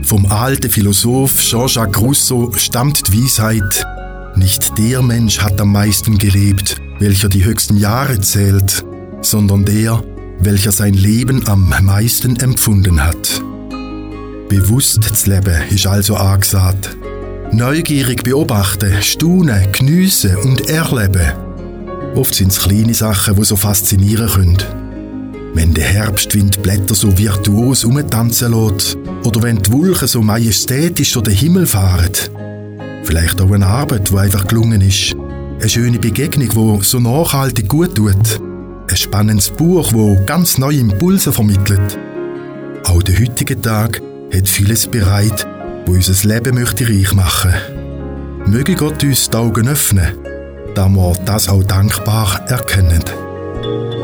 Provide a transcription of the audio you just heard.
Vom alten Philosoph Jean-Jacques Rousseau stammt die Weisheit: Nicht der Mensch hat am meisten gelebt, welcher die höchsten Jahre zählt, sondern der, welcher sein Leben am meisten empfunden hat. Bewusst zu leben ist also angesagt. Neugierig beobachten, staunen, geniessen und erleben. Oft sind es kleine Sachen, die so faszinieren können. Wenn der Herbstwind Blätter so virtuos umtanzen lässt, oder wenn die Wolken so majestätisch durch den Himmel fahren. Vielleicht auch eine Arbeit, die einfach gelungen ist. Eine schöne Begegnung, die so nachhaltig gut tut. Ein spannendes Buch, das ganz neue Impulse vermittelt. Auch der heutige Tag hat vieles bereit, wo unser Leben möchte reich machen. Möge Gott uns die Augen öffnen, da wir das auch dankbar erkennen.